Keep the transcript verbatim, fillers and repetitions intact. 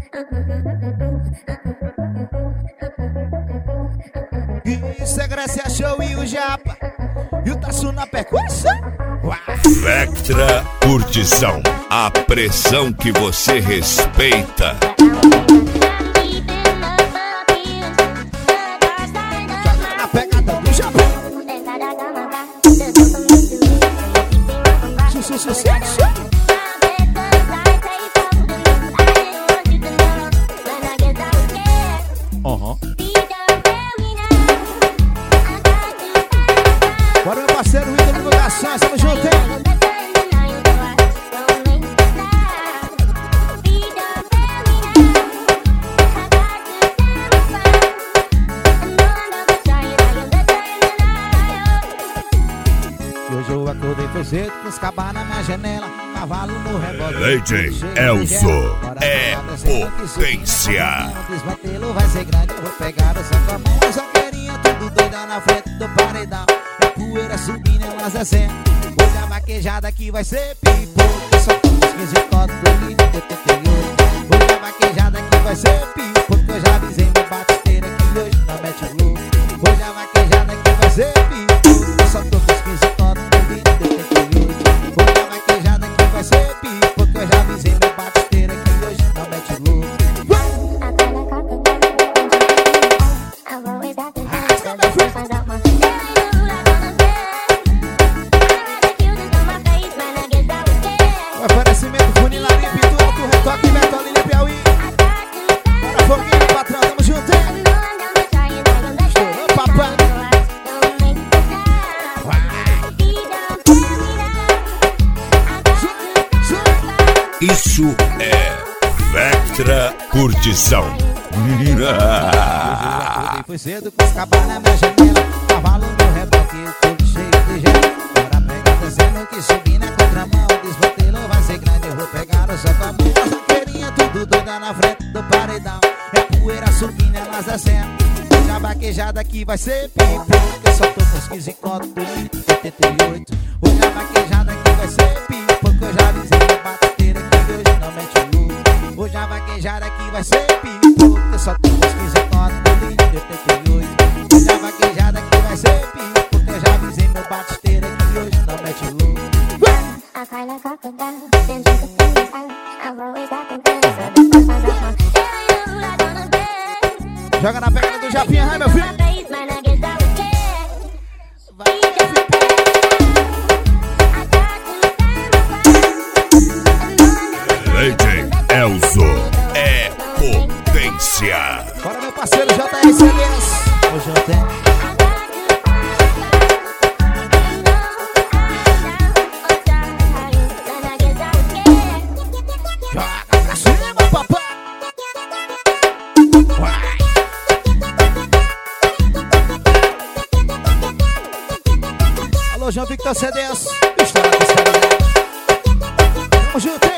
Isso é Gracia Show e o Japa e o Tassu na percussão. Vectra Curtição, a pressão que você respeita. Joga na pegada do Japa. Su, su, su, su, su. Uhum. Bora, meu parceiro, Rita Divulgações, tamo junto, hein? E hoje eu acordei foi cedo com os cabas na minha janela, cavalo no rebote. Lady Elzo é potência. Desmantelo vai ser grande, eu vou pegar o seu com a mão. Eu só queria tudo doida na frente do paredão. E a poeira subindo, elas descendo. Hoje a vaquejada aqui vai ser pipoco. Eu só tô nos quinze cotos do lindo de oitenta e oito. Hoje a vaquejada aqui vai ser pipoco. Eu já avisei meu batisteiro aqui hoje não mete o louco. Hoje a vaquejada aqui vai ser pipoco. Eu só tô nos quinze cotos do lindo de oitenta e oito. Hoje a vaquejada aqui vai ser pipoco. Eu já avisei meu batisteiro aqui hoje não mete o louco. Oferecimento Funilaria, Pintura, do Retoque, Bertolina, Piauí. Bora, foguinho, patrão, tamo junto, hein? Estourou, papai. Isso é Vectra Curtição. Foi cedo com os cabas na minha janela, cavalo no reboque, tudo cheio de gelo. Bora pegar descendo que subir na contramão. Desmantelo vai ser grande, eu vou pegar o seu com a mão. As vaqueirinhas tudo doida na frente do paredão. É a poeira subindo, elas descendo. Hoje a vaquejada aqui vai ser pipoco. Eu só tô com os quinze contos do oitenta e oito. Hoje a vaquejada aqui vai ser pipoco. Eu já avisei meu batedeira que hoje não mete o louco. Hoje a vaquejada aqui vai ser pipoco. Eu só tô com os quinze contos do oitenta e oito. Hoje a vaquejada aqui vai ser pipoco. Eu já avisei meu batedeira que hoje não mete o louco. Joga na pegada do Japinha, ai meu filho. Lady Elzo é potência. Bora, meu parceiro J R C S. Hoje eu tenho. Joga pra cima, papai. Vai. Alô, João Victor C D S. Estoura, estoura. Tamo junto, hein?